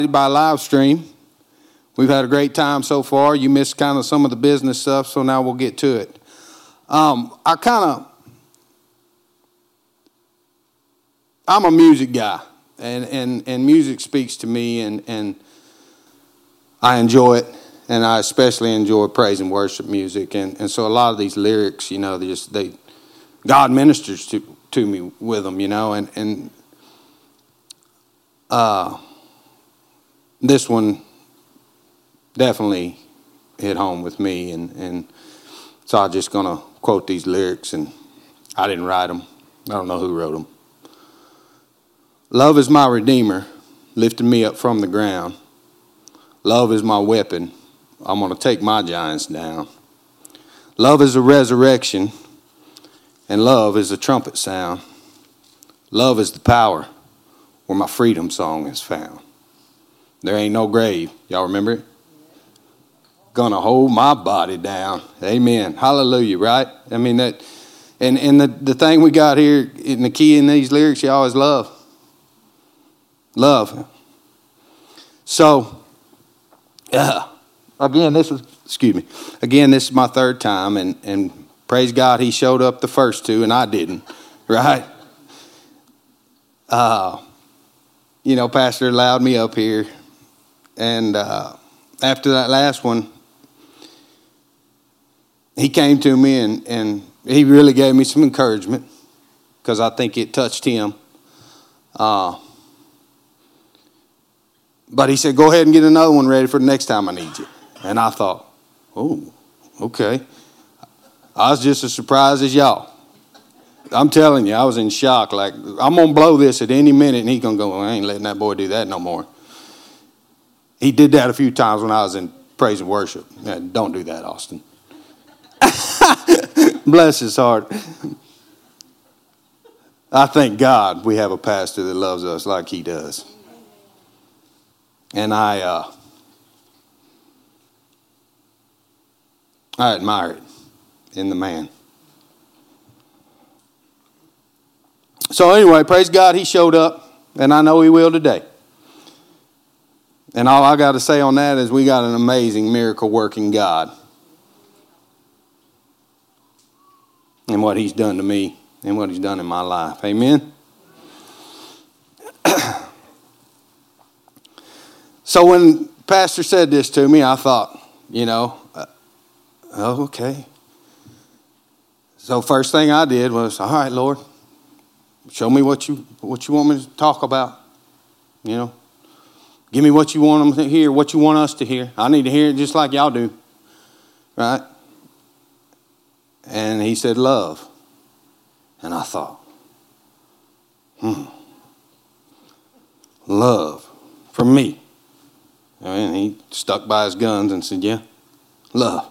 by live stream. We've had a great time so far. You missed kind of some of the business stuff, so now we'll get to it. I'm a music guy, and music speaks to me, and I enjoy it, and I especially enjoy praise and worship music, and so a lot of these lyrics, you know, God ministers to me with them, you know, and this one definitely hit home with me, and so I'm just going to quote these lyrics, and I didn't write them. I don't know who wrote them. Love is my redeemer, lifting me up from the ground. Love is my weapon. I'm going to take my giants down. Love is a resurrection, and love is a trumpet sound. Love is the power where my freedom song is found. There ain't no grave. Y'all remember it? Gonna hold my body down. Amen. Hallelujah, right? I mean, that, and the thing we got here, in the key in these lyrics, y'all, is love. Love. So, again, this is my third time, and praise God, he showed up the first two, and I didn't, right? You know, Pastor allowed me up here, and after that last one, he came to me and he really gave me some encouragement because I think it touched him. But he said, go ahead and get another one ready for the next time I need you. And I thought, oh, okay. I was just as surprised as y'all. I'm telling you, I was in shock. Like, I'm going to blow this at any minute, and he's going to go, well, I ain't letting that boy do that no more. He did that a few times when I was in praise and worship. Yeah, don't do that, Austin. Bless his heart. I thank God we have a pastor that loves us like he does. And I admire it in the man. So anyway, praise God, he showed up, and I know he will today. And all I got to say on that is we got an amazing miracle-working God. And what he's done to me and what he's done in my life. Amen? So when Pastor said this to me, I thought, you know, oh, okay. So first thing I did was, all right, Lord, show me what you want me to talk about. You know, give me what you want them to hear, what you want us to hear. I need to hear it just like y'all do, right? And he said, love. And I thought, love for me. And he stuck by his guns and said, yeah, love.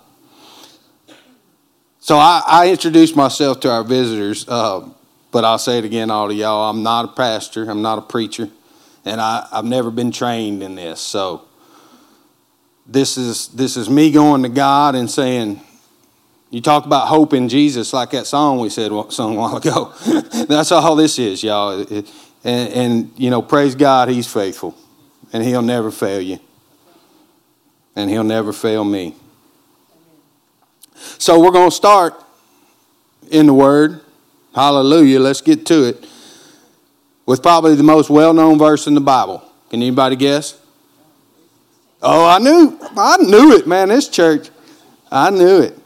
So I introduced myself to our visitors, but I'll say it again, all to y'all. I'm not a pastor. I'm not a preacher. And I've never been trained in this. So this is me going to God and saying, you talk about hope in Jesus like that song we sung a while ago. That's all this is, y'all. And, you know, praise God, he's faithful. And he'll never fail you. And he'll never fail me. So we're going to start in the Word. Hallelujah. Let's get to it. With probably the most well-known verse in the Bible. Can anybody guess? Oh, I knew it, man. This church, I knew it.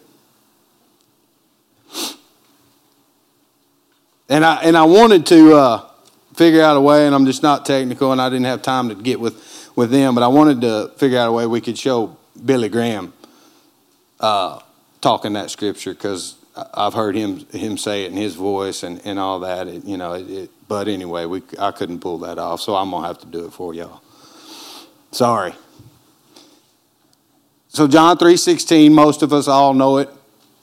And I wanted to figure out a way, and I'm just not technical, and I didn't have time to get with them, but I wanted to figure out a way we could show Billy Graham talking that scripture, because I've heard him say it in his voice and all that. But anyway, I couldn't pull that off, so I'm gonna have to do it for y'all. Sorry. So John 3:16, most of us all know it.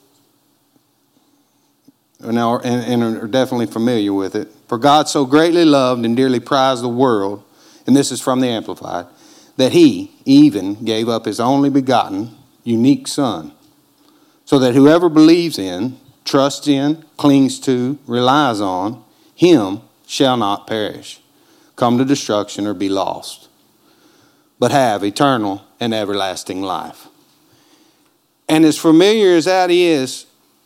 And are definitely familiar with it. For God so greatly loved and dearly prized the world, and this is from the Amplified, that he even gave up his only begotten, unique Son, so that whoever believes in, trusts in, clings to, relies on him shall not perish, come to destruction, or be lost, but have eternal and everlasting life. And as familiar as that is,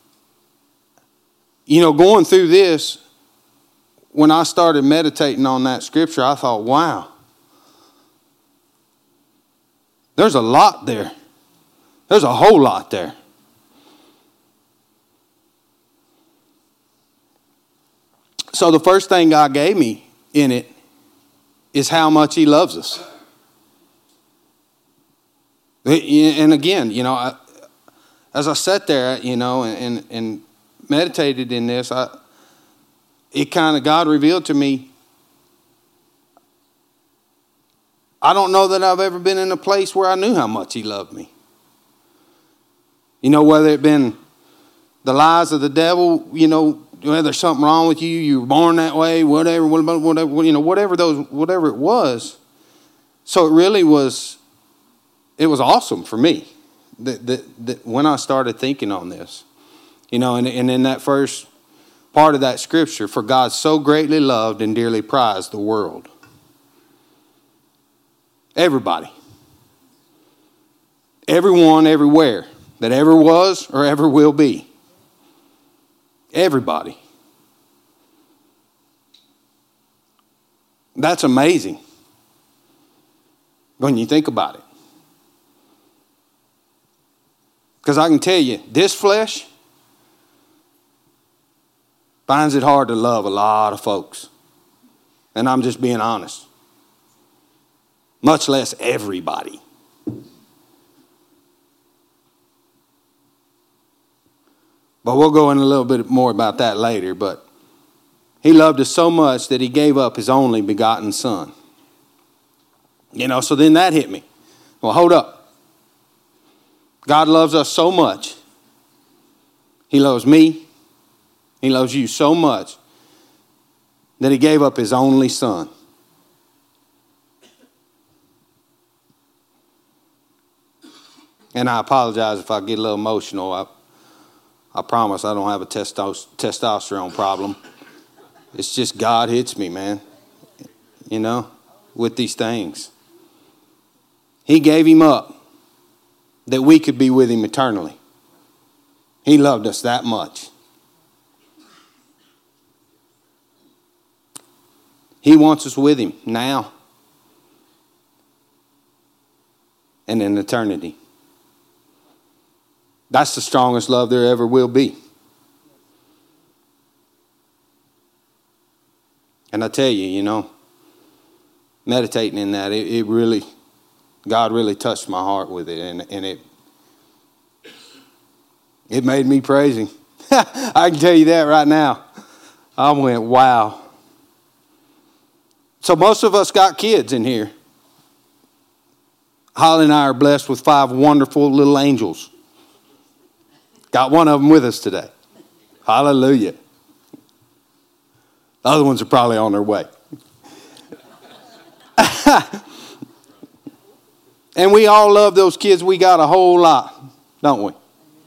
going through this, when I started meditating on that scripture, I thought, wow, there's a lot there. There's a whole lot there. So the first thing God gave me in it is how much He loves us. And again, as I sat there, and meditated in this, God revealed to me, I don't know that I've ever been in a place where I knew how much He loved me. Whether it been the lies of the devil, whether there's something wrong with you, you were born that way, whatever it was. So it really was, it was awesome for me that when I started thinking on this, and in that first part of that scripture, for God so greatly loved and dearly prized the world. Everybody. Everyone, everywhere that ever was or ever will be. Everybody. That's amazing when you think about it. Because I can tell you, this flesh finds it hard to love a lot of folks. And I'm just being honest. Much less everybody. But we'll go in a little bit more about that later. But He loved us so much that He gave up His only begotten Son. So then that hit me. Well, hold up. God loves us so much. He loves me. He loves you so much that He gave up His only Son. And I apologize if I get a little emotional. I promise I don't have a testosterone problem. It's just God hits me, man, with these things. He gave Him up that we could be with Him eternally. He loved us that much. He wants us with Him now and in eternity. That's the strongest love there ever will be. And I tell you, meditating in that, it really, God really touched my heart with it. And it made me praise Him. I can tell you that right now. I went, wow. So most of us got kids in here. Holly and I are blessed with 5 wonderful little angels. Got one of them with us today. Hallelujah. The other ones are probably on their way. And we all love those kids. We got a whole lot, don't we?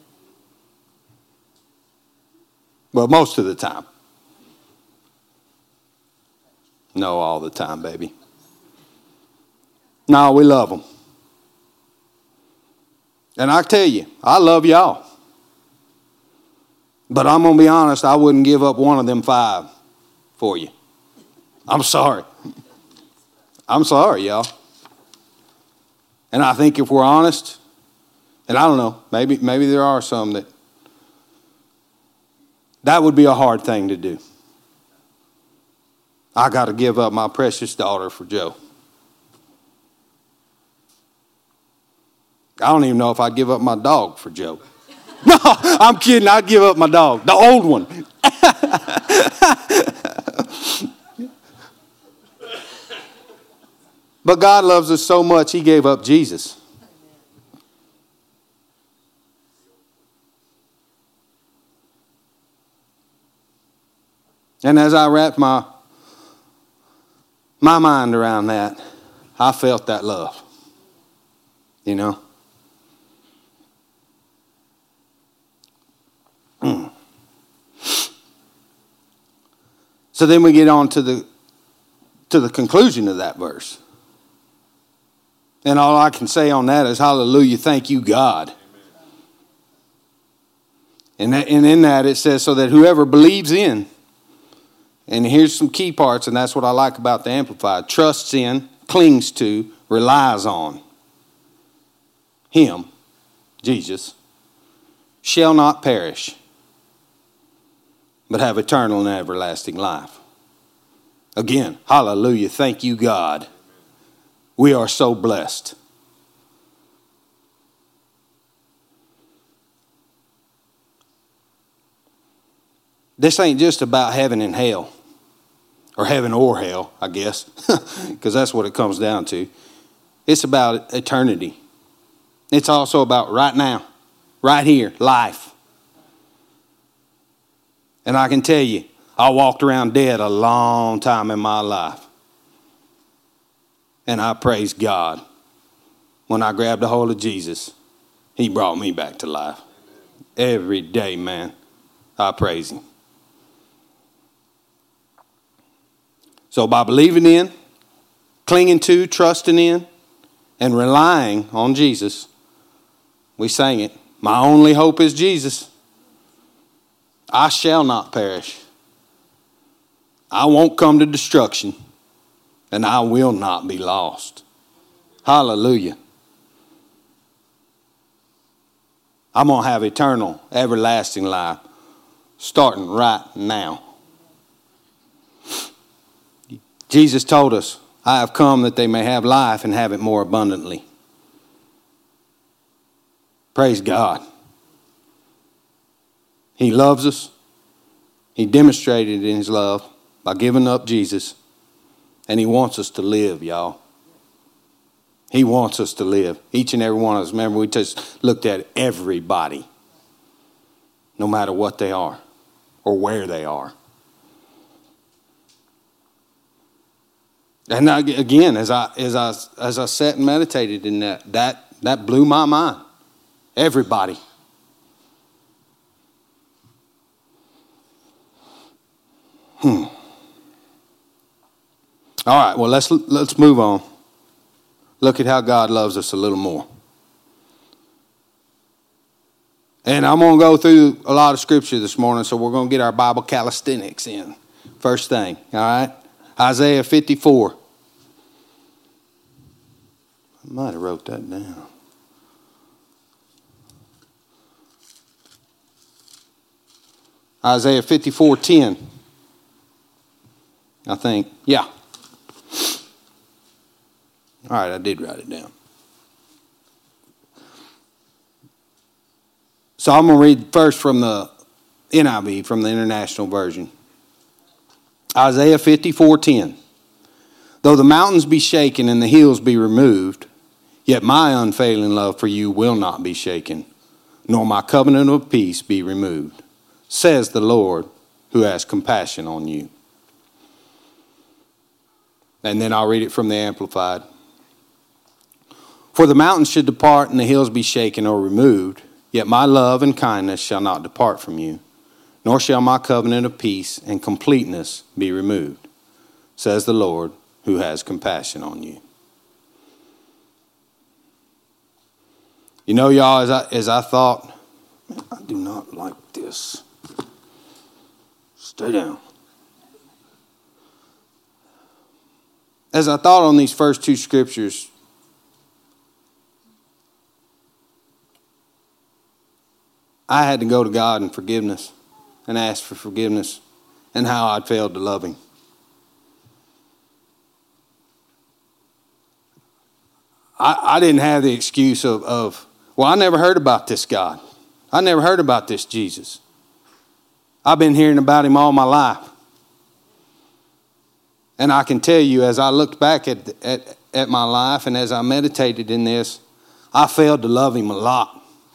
Well, most of the time. No, all the time, baby. No, we love them. And I tell you, I love y'all. But I'm going to be honest, I wouldn't give up one of them 5 for you. I'm sorry. I'm sorry, y'all. And I think if we're honest, and I don't know, maybe there are some that would be a hard thing to do. I got to give up my precious daughter for Joe. I don't even know if I'd give up my dog for Joe. No, I'm kidding. I'd give up my dog, the old one. But God loves us so much, He gave up Jesus. And as I wrapped my mind around that, I felt that love. So then we get on to the conclusion of that verse. And all I can say on that is hallelujah, thank you, God. And in that it says, so that whoever believes in, and here's some key parts, and that's what I like about the Amplified, trusts in, clings to, relies on him, Jesus, shall not perish, but have eternal and everlasting life. Again, hallelujah, thank you, God. We are so blessed. This ain't just about heaven and hell, or heaven or hell, I guess, because that's what it comes down to. It's about eternity. It's also about right now, right here, life. And I can tell you, I walked around dead a long time in my life. And I praise God. When I grabbed a hold of Jesus, he brought me back to life. Every day, man, I praise him. So by believing in, clinging to, trusting in, and relying on Jesus, we sang it. My only hope is Jesus. I shall not perish. I won't come to destruction, and I will not be lost. Hallelujah. I'm going to have eternal, everlasting life starting right now. Jesus told us, I have come that they may have life and have it more abundantly. Praise God. He loves us. He demonstrated in his love by giving up Jesus. And he wants us to live, y'all. He wants us to live. Each and every one of us. Remember, we just looked at everybody. No matter what they are or where they are. And again, as I sat and meditated in that blew my mind. Everybody. All right, well, let's move on. Look at how God loves us a little more. And I'm going to go through a lot of scripture this morning, so we're going to get our Bible calisthenics in. First thing, all right? Isaiah 54. I might have wrote that down. Isaiah 54:10. I think. Yeah. All right, I did write it down. So I'm going to read first from the NIV, from the International Version. Isaiah 54:10. Though the mountains be shaken and the hills be removed, yet my unfailing love for you will not be shaken, nor my covenant of peace be removed, says the Lord who has compassion on you. And then I'll read it from the Amplified. For the mountains should depart and the hills be shaken or removed, yet my love and kindness shall not depart from you, nor shall my covenant of peace and completeness be removed, says the Lord who has compassion on you. You know, y'all, as I thought, I do not like this. Stay down. As I thought on these first two scriptures, I had to go to God in forgiveness and ask for forgiveness and how I'd failed to love him. I didn't have the excuse of, well, I never heard about this God. I never heard about this Jesus. I've been hearing about him all my life. And I can tell you, as I looked back at my life and as I meditated in this, I failed to love him a lot.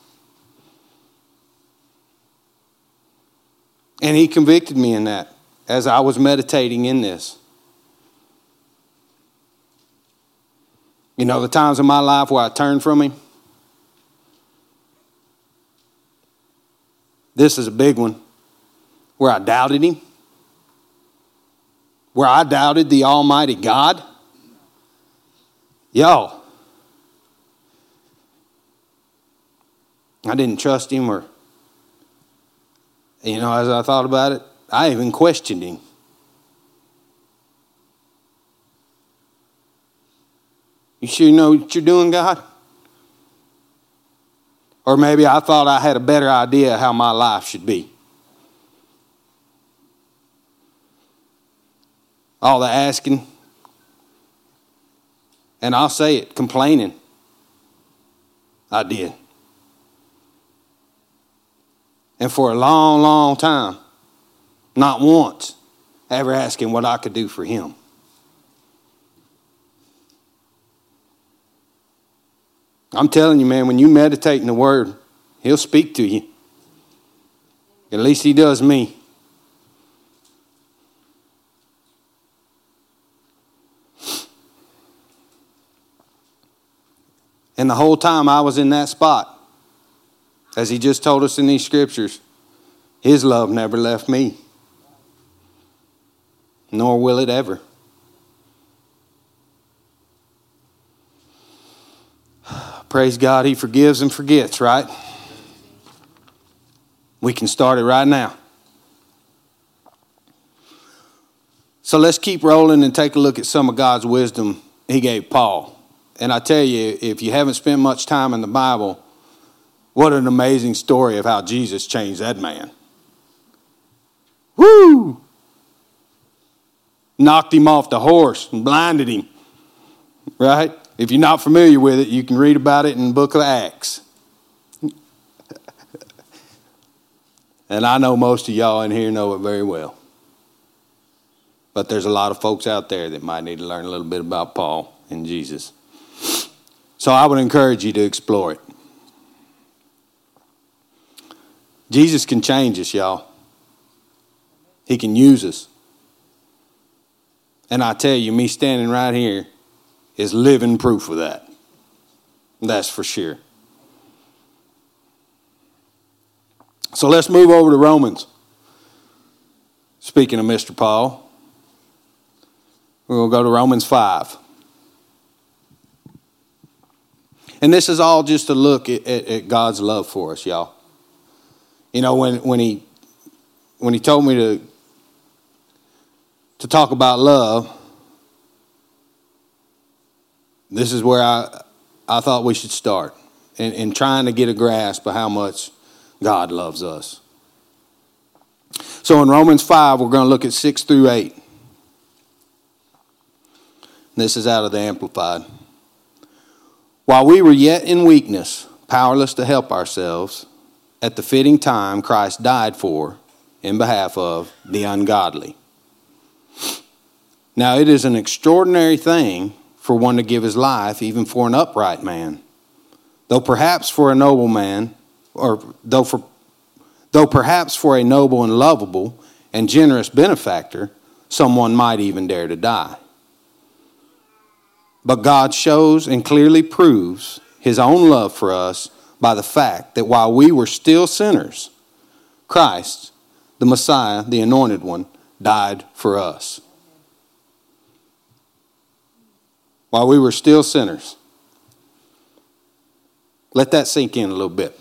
And he convicted me in that as I was meditating in this. You know, the times in my life where I turned from him. This is a big one. Where I doubted him. Where I doubted the Almighty God. Y'all, I didn't trust him, or, as I thought about it, I even questioned him. You sure you know what you're doing, God? Or maybe I thought I had a better idea how my life should be. All the asking, and I'll say it, complaining, I did. And for a long, long time, not once ever asking what I could do for him. I'm telling you, man, when you meditate in the Word, he'll speak to you. At least he does me. And the whole time I was in that spot, as he just told us in these scriptures, his love never left me. Nor will it ever. Praise God, he forgives and forgets, right? We can start it right now. So let's keep rolling and take a look at some of God's wisdom he gave Paul. And I tell you, if you haven't spent much time in the Bible, what an amazing story of how Jesus changed that man. Woo! Knocked him off the horse and blinded him, right? If you're not familiar with it, you can read about it in the book of Acts. And I know most of y'all in here know it very well. But there's a lot of folks out there that might need to learn a little bit about Paul and Jesus. So I would encourage you to explore it. Jesus can change us, y'all. He can use us. And I tell you, me standing right here is living proof of that. That's for sure. So let's move over to Romans. Speaking of Mr. Paul, we're going to go to Romans 5. And this is all just a look at God's love for us, y'all. You know, when he told me to talk about love, this is where I thought we should start in trying to get a grasp of how much God loves us. So in Romans 5, we're going to look at 6 through 8. This is out of the Amplified. While we were yet in weakness, powerless to help ourselves, at the fitting time Christ died for, in behalf of, the ungodly. Now it is an extraordinary thing for one to give his life even for an upright man, though perhaps for a noble man, or though perhaps for a noble and lovable and generous benefactor, someone might even dare to die. But God shows and clearly proves his own love for us by the fact that while we were still sinners, Christ, the Messiah, the Anointed One, died for us. While we were still sinners. Let that sink in a little bit.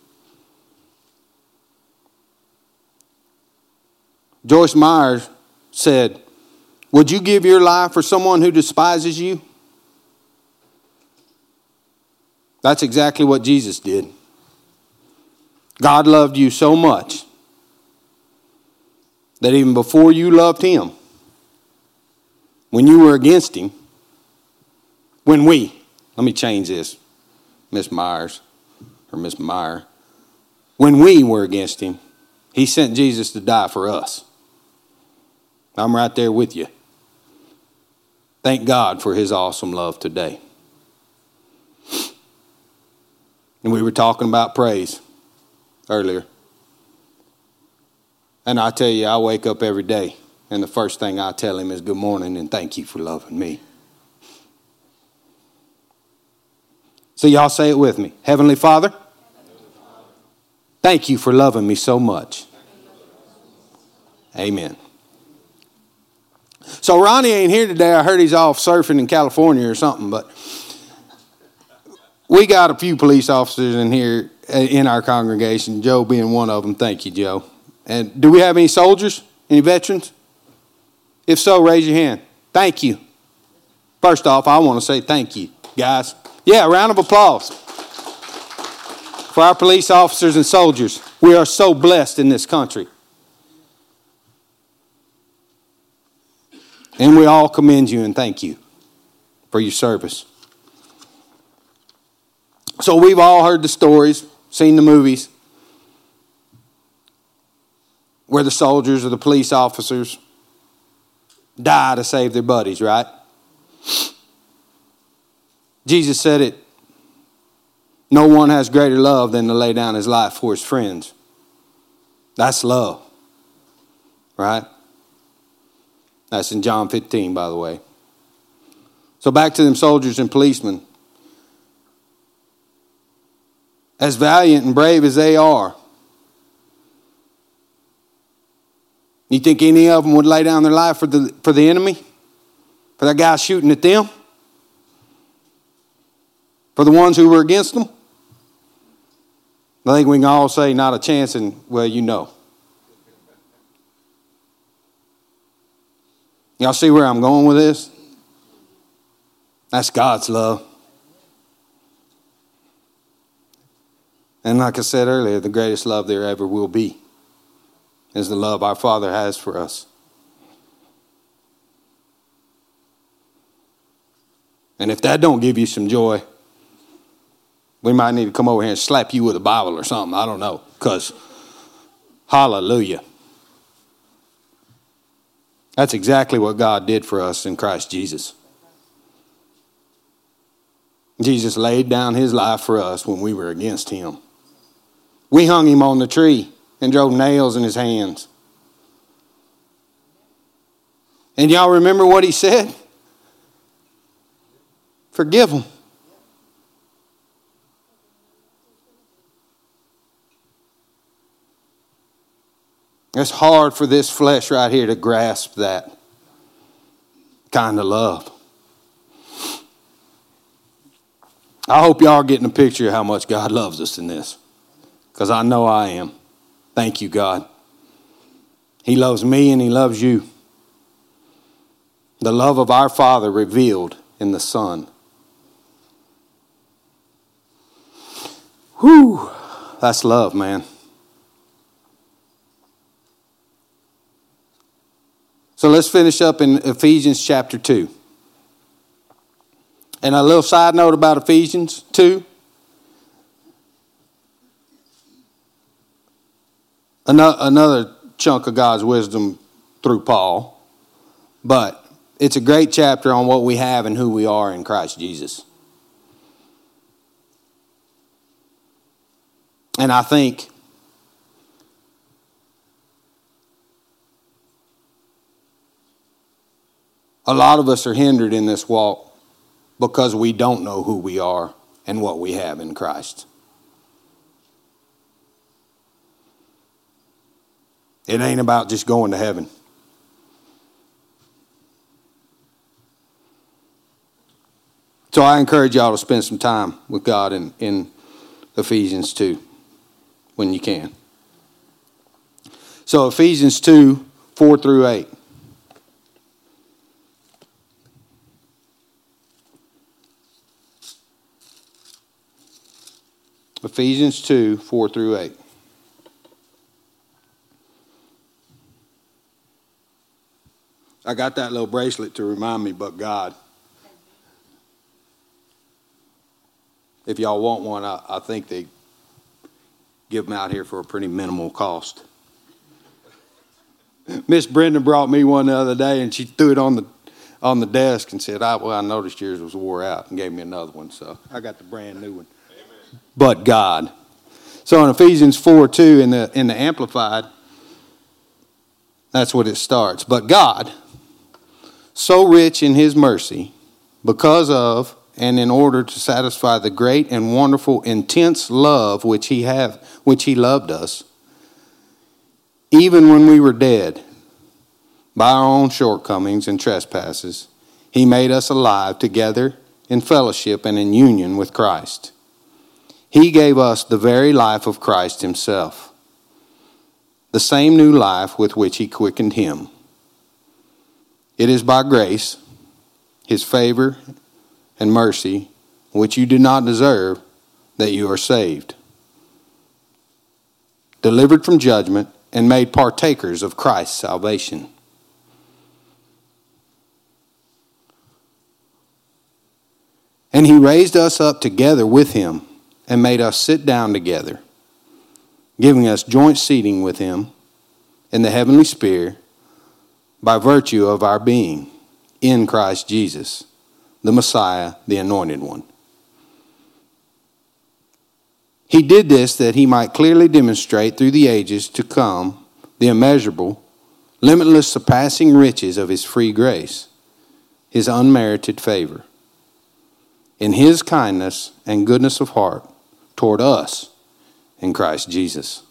Joyce Meyer said, "Would you give your life for someone who despises you?" That's exactly what Jesus did. God loved you so much that even before you loved him, when you were against him, let me change this, Miss Myers, or Miss Meyer. When we were against him, he sent Jesus to die for us. I'm right there with you. Thank God for his awesome love today. And we were talking about praise earlier. And I tell you, I wake up every day, and the first thing I tell him is good morning and thank you for loving me. So y'all say it with me. Heavenly Father, thank you for loving me so much. Amen. So Ronnie ain't here today. I heard he's off surfing in California or something, but we got a few police officers in here, in our congregation, Joe being one of them. Thank you, Joe. And do we have any soldiers? Any veterans? If so, raise your hand. Thank you. First off, I want to say thank you, guys. Yeah, a round of applause for our police officers and soldiers. We are so blessed in this country. And we all commend you and thank you for your service. So we've all heard the stories, seen the movies, where the soldiers or the police officers die to save their buddies, right? Jesus said it, no one has greater love than to lay down his life for his friends. That's love, right? That's in John 15, by the way. So back to them soldiers and policemen. As valiant and brave as they are, you think any of them would lay down their life for the enemy? For that guy shooting at them? For the ones who were against them? I think we can all say not a chance, and well, you know. Y'all see where I'm going with this? That's God's love. And like I said earlier, the greatest love there ever will be is the love our Father has for us. And if that don't give you some joy, we might need to come over here and slap you with a Bible or something. I don't know. Because, hallelujah. That's exactly what God did for us in Christ Jesus. Jesus laid down his life for us when we were against him. We hung him on the tree and drove nails in his hands. And y'all remember what he said? Forgive them. It's hard for this flesh right here to grasp that kind of love. I hope y'all are getting a picture of how much God loves us in this. Because I know I am. Thank you, God. He loves me and he loves you. The love of our Father revealed in the Son. Whew. That's love, man. So let's finish up in Ephesians chapter 2. And a little side note about Ephesians 2. Another chunk of God's wisdom through Paul. But it's a great chapter on what we have and who we are in Christ Jesus. And I think a lot of us are hindered in this walk because we don't know who we are and what we have in Christ. It ain't about just going to heaven. So I encourage y'all to spend some time with God in Ephesians 2 when you can. So Ephesians 2, 4 through 8. Ephesians 2, 4 through 8. I got that little bracelet to remind me, but God. If y'all want one, I think they give them out here for a pretty minimal cost. Miss Brenda brought me one the other day, and she threw it on the desk and said, I noticed yours was wore out, and gave me another one, so I got the brand new one. Amen. But God. So in Ephesians 4:2 in the Amplified, that's what it starts. But God, so rich in his mercy, because of and in order to satisfy the great and wonderful, intense love which he loved us, even when we were dead by our own shortcomings and trespasses, he made us alive together in fellowship and in union with Christ. He gave us the very life of Christ himself, the same new life with which he quickened him. It is by grace, his favor and mercy, which you do not deserve, that you are saved, delivered from judgment, and made partakers of Christ's salvation. And he raised us up together with him and made us sit down together, giving us joint seating with him in the heavenly sphere by virtue of our being in Christ Jesus, the Messiah, the Anointed One. He did this that he might clearly demonstrate through the ages to come the immeasurable, limitless, surpassing riches of his free grace, his unmerited favor, in his kindness and goodness of heart toward us in Christ Jesus.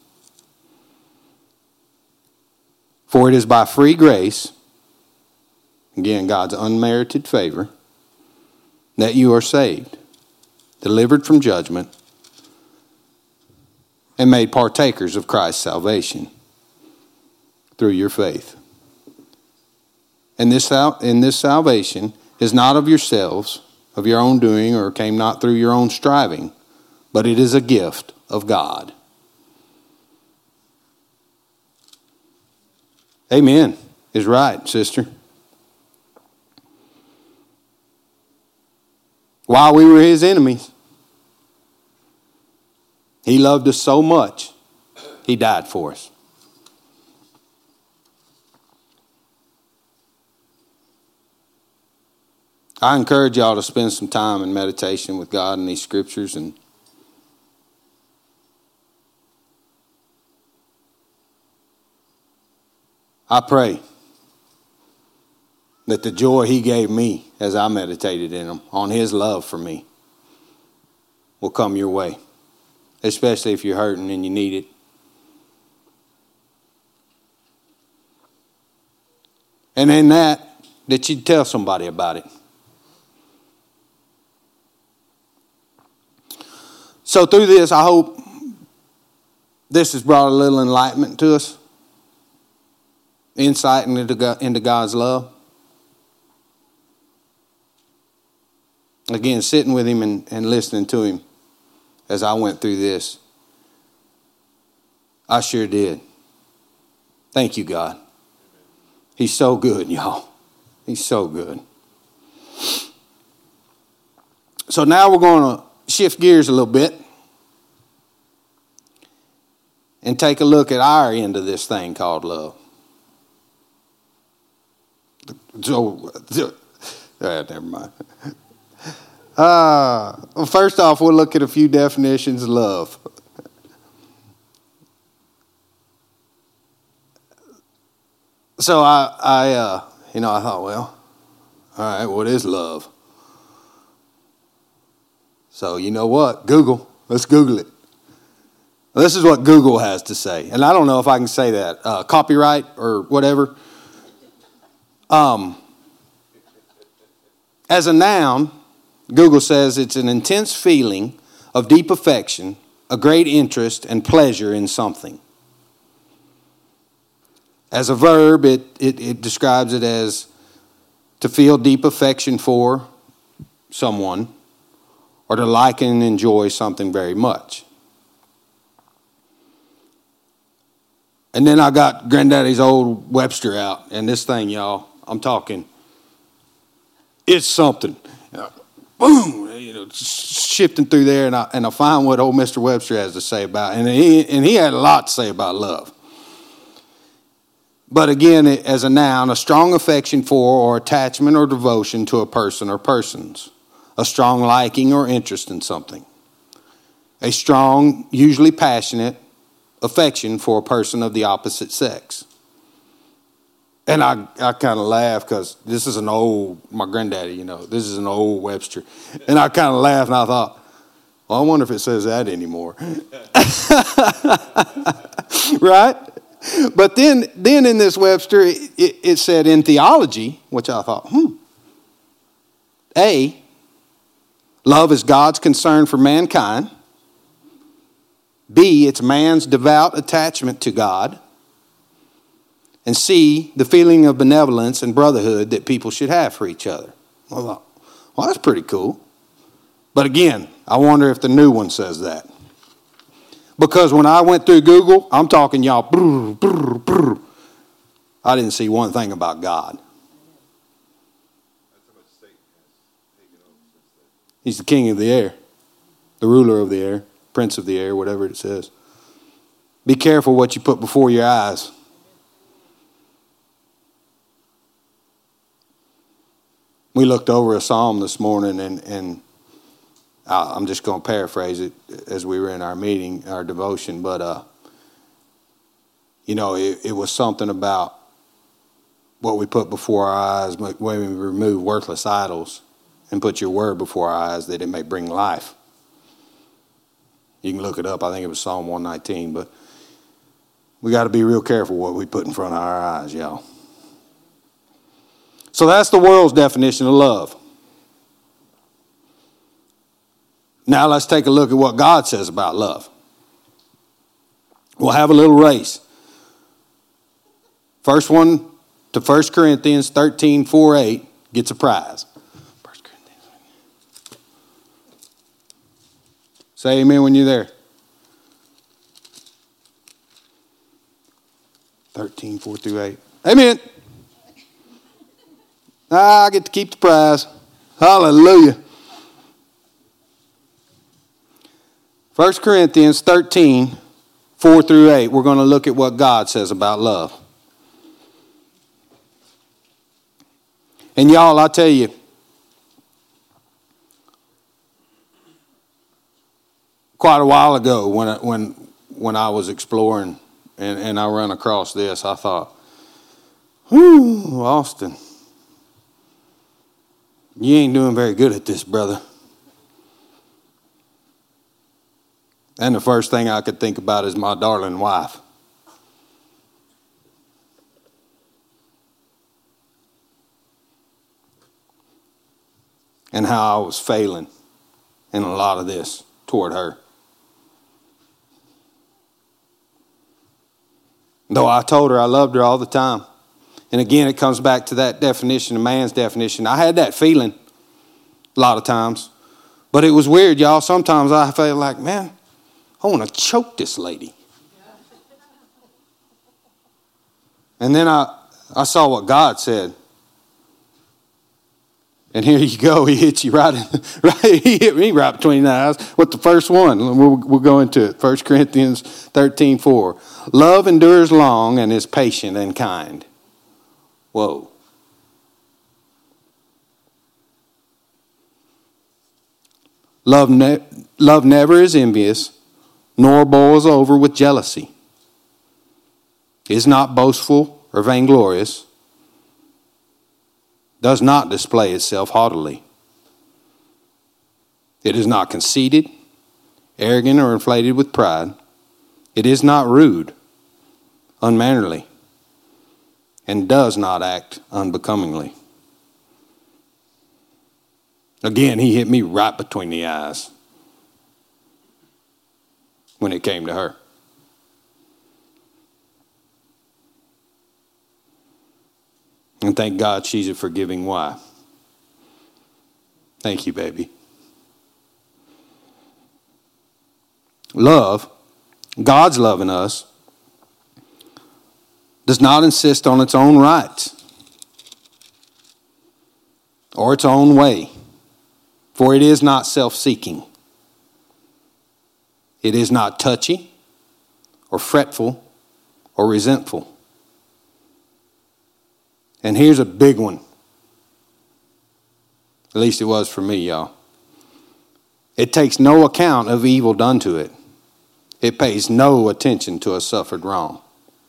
For it is by free grace, again, God's unmerited favor, that you are saved, delivered from judgment, and made partakers of Christ's salvation through your faith. And this salvation is not of yourselves, of your own doing, or came not through your own striving, but it is a gift of God. Amen is right, sister. While we were his enemies, he loved us so much, he died for us. I encourage y'all to spend some time in meditation with God in these scriptures, and I pray that the joy he gave me as I meditated in them on his love for me will come your way, especially if you're hurting and you need it. And in that you'd tell somebody about it. So through this, I hope this has brought a little enlightenment to us, insight into God's love. Again, sitting with him and listening to him as I went through this. I sure did. Thank you, God. He's so good, y'all. He's so good. So now we're going to shift gears a little bit and take a look at our end of this thing called love. Never mind. First off, we'll look at a few definitions of love. So I thought, well, all right, what is love? So you know what? Google. Let's Google it. This is what Google has to say. And I don't know if I can say that. Copyright or whatever. As a noun, Google says it's an intense feeling of deep affection, a great interest and pleasure in something. As a verb, it describes it as to feel deep affection for someone or to like and enjoy something very much. And then I got Granddaddy's old Webster out, and this thing, y'all, I'm talking, it's something. Boom, shifting through there, and I find what old Mr. Webster has to say about it. And he had a lot to say about love. But again, as a noun, a strong affection for or attachment or devotion to a person or persons. A strong liking or interest in something. A strong, usually passionate, affection for a person of the opposite sex. And I kind of laugh because this is my granddaddy, this is an old Webster. And I kind of laughed and I thought, well, I wonder if it says that anymore. Right? But then in this Webster, it said in theology, which I thought, A, love is God's concern for mankind, B, it's man's devout attachment to God. And C, the feeling of benevolence and brotherhood that people should have for each other. Well, that's pretty cool. But again, I wonder if the new one says that. Because when I went through Google, I'm talking y'all, brr, brr, brr, I didn't see one thing about God. He's the king of the air, the ruler of the air, prince of the air, whatever it says. Be careful what you put before your eyes. We looked over a psalm this morning, and I'm just going to paraphrase it as we were in our meeting, our devotion, but it was something about what we put before our eyes, when we remove worthless idols and put your word before our eyes, that it may bring life. You can look it up. I think it was Psalm 119, but we got to be real careful what we put in front of our eyes, y'all. So that's the world's definition of love. Now let's take a look at what God says about love. We'll have a little race. First one to 1 Corinthians 13:4-8 gets a prize. 1 Corinthians. Say amen when you're there. 13:4-8. Amen. I get to keep the prize. Hallelujah. 1 Corinthians 13:4-8. We're going to look at what God says about love. And y'all, I tell you, quite a while ago when I was exploring and I ran across this, I thought, whew, Austin, you ain't doing very good at this, brother. And the first thing I could think about is my darling wife. And how I was failing in a lot of this toward her. Though I told her I loved her all the time. And again, it comes back to that definition, of man's definition. I had that feeling a lot of times. But it was weird, y'all. Sometimes I felt like, man, I want to choke this lady. And then I saw what God said. And here you go. He hits you right. He hit me right between the eyes with the first one. We'll go into it. 1 Corinthians 13:4. Love endures long and is patient and kind. Whoa. Love never is envious, nor boils over with jealousy. Is not boastful or vainglorious. Does not display itself haughtily. It is not conceited, arrogant, or inflated with pride. It is not rude, unmannerly, and does not act unbecomingly. Again, he hit me right between the eyes when it came to her. And thank God she's a forgiving wife. Thank you, baby. Love, God's love in us, does not insist on its own rights or its own way, for it is not self-seeking. It is not touchy or fretful or resentful. And here's a big one. At least it was for me, y'all. It takes no account of evil done to it. It pays no attention to a suffered wrong.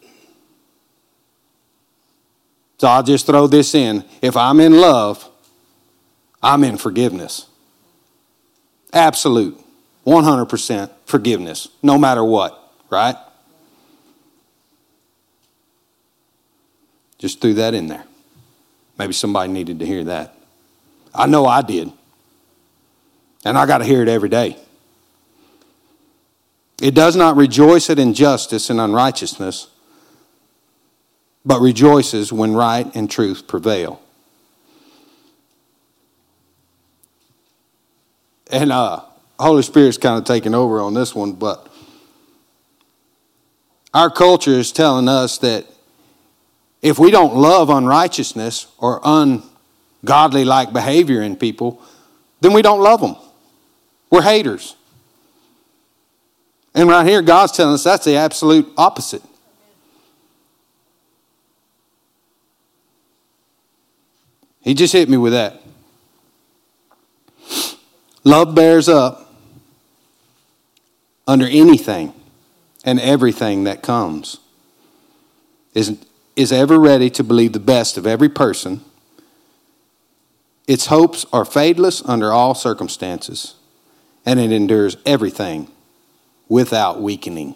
So I'll just throw this in. If I'm in love, I'm in forgiveness. Absolute, 100% forgiveness, no matter what, right? Just threw that in there. Maybe somebody needed to hear that. I know I did. And I got to hear it every day. It does not rejoice at injustice and unrighteousness, but rejoices when right and truth prevail. And Holy Spirit's kind of taking over on this one, but our culture is telling us that if we don't love unrighteousness or ungodly-like behavior in people, then we don't love them. We're haters. And right here, God's telling us that's the absolute opposite. He just hit me with that. Love bears up under anything and everything that comes. Is ever ready to believe the best of every person. Its hopes are fadeless under all circumstances, and it endures everything without weakening.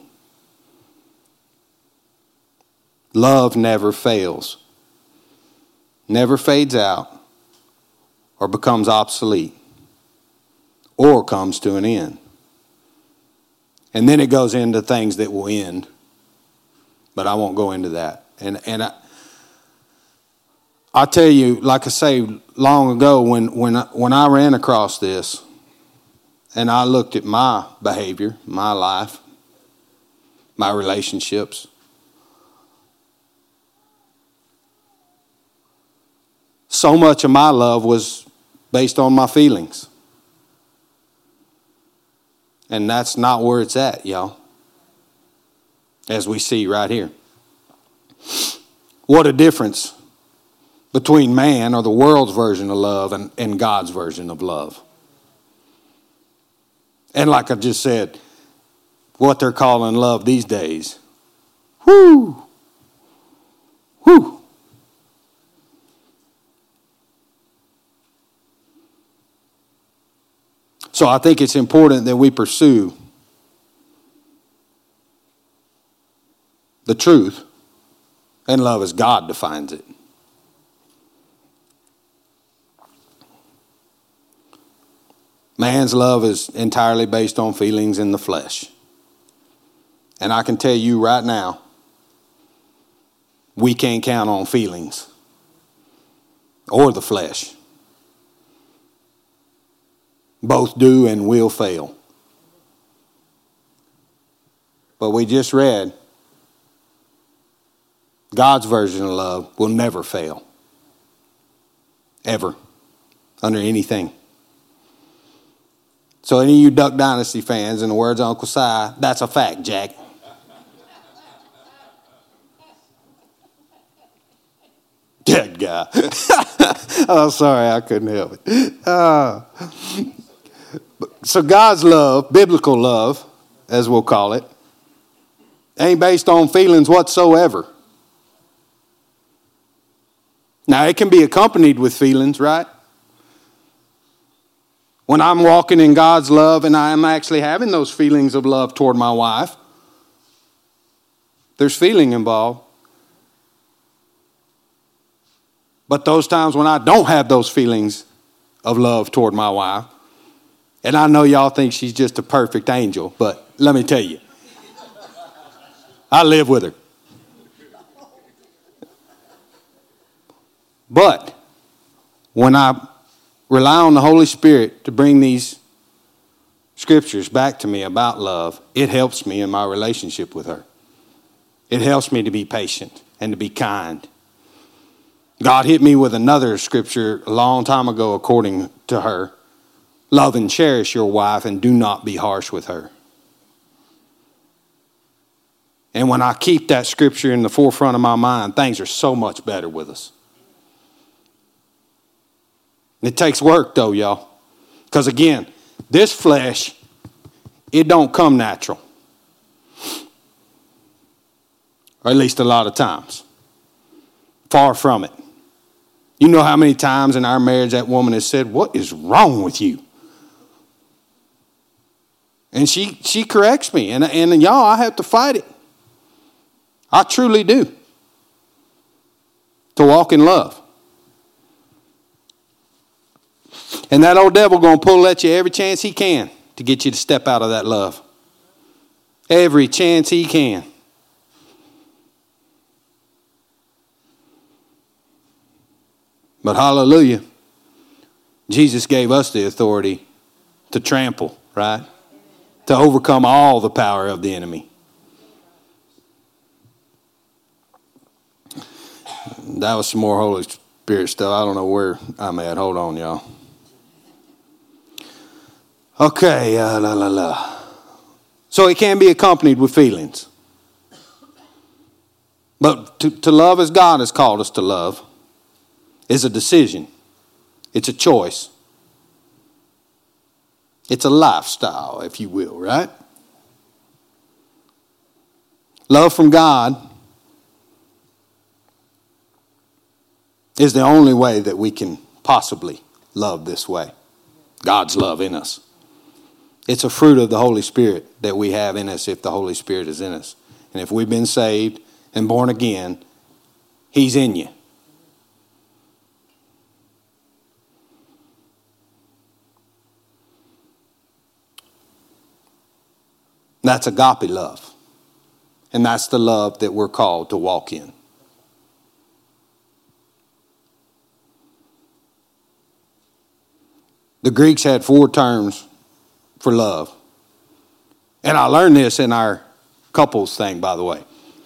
Love never fails, never fades out, or becomes obsolete, or comes to an end. And then it goes into things that will end, but I won't go into that. And I tell you, like I say, long ago when I ran across this, and I looked at my behavior, my life, my relationships, so much of my love was based on my feelings. And that's not where it's at, y'all. As we see right here. What a difference between man or the world's version of love and God's version of love. And like I just said, what they're calling love these days. Whoo! Whoo! So I think it's important that we pursue the truth and love as God defines it. Man's love is entirely based on feelings in the flesh. And I can tell you right now, we can't count on feelings or the flesh. Both do and will fail. But we just read, God's version of love will never fail. Ever. Under anything. So any of you Duck Dynasty fans, in the words of Uncle Si, that's a fact, Jack. Dead guy. Oh, sorry, I couldn't help it. So God's love, biblical love, as we'll call it, ain't based on feelings whatsoever. Now, it can be accompanied with feelings, right? When I'm walking in God's love and I'm actually having those feelings of love toward my wife, there's feeling involved. But those times when I don't have those feelings of love toward my wife, and I know y'all think she's just a perfect angel, but let me tell you, I live with her. But when I rely on the Holy Spirit to bring these scriptures back to me about love, it helps me in my relationship with her. It helps me to be patient and to be kind. God hit me with another scripture a long time ago according to her. Love and cherish your wife and do not be harsh with her. And when I keep that scripture in the forefront of my mind, things are so much better with us. It takes work though, y'all. Because again, this flesh, it don't come natural. Or at least a lot of times. Far from it. You know how many times in our marriage that woman has said, "What is wrong with you?" And she corrects me. And y'all, I have to fight it. I truly do. To walk in love. And that old devil going to pull at you every chance he can to get you to step out of that love. every chance he can. But hallelujah, Jesus gave us the authority to trample, right? To overcome all the power of the enemy. That was some more Holy Spirit stuff. I don't know where I'm at. Hold on, y'all. Okay, So it can be accompanied with feelings. But to love as God has called us to love is a decision. It's a choice. It's a lifestyle, if you will, right? Love from God is the only way that we can possibly love this way. God's love in us. It's a fruit of the Holy Spirit that we have in us if the Holy Spirit is in us. And if we've been saved and born again, He's in you. That's agape love. And that's the love that we're called to walk in. The Greeks had 4 terms for love. And I learned this in our couples thing, by the way.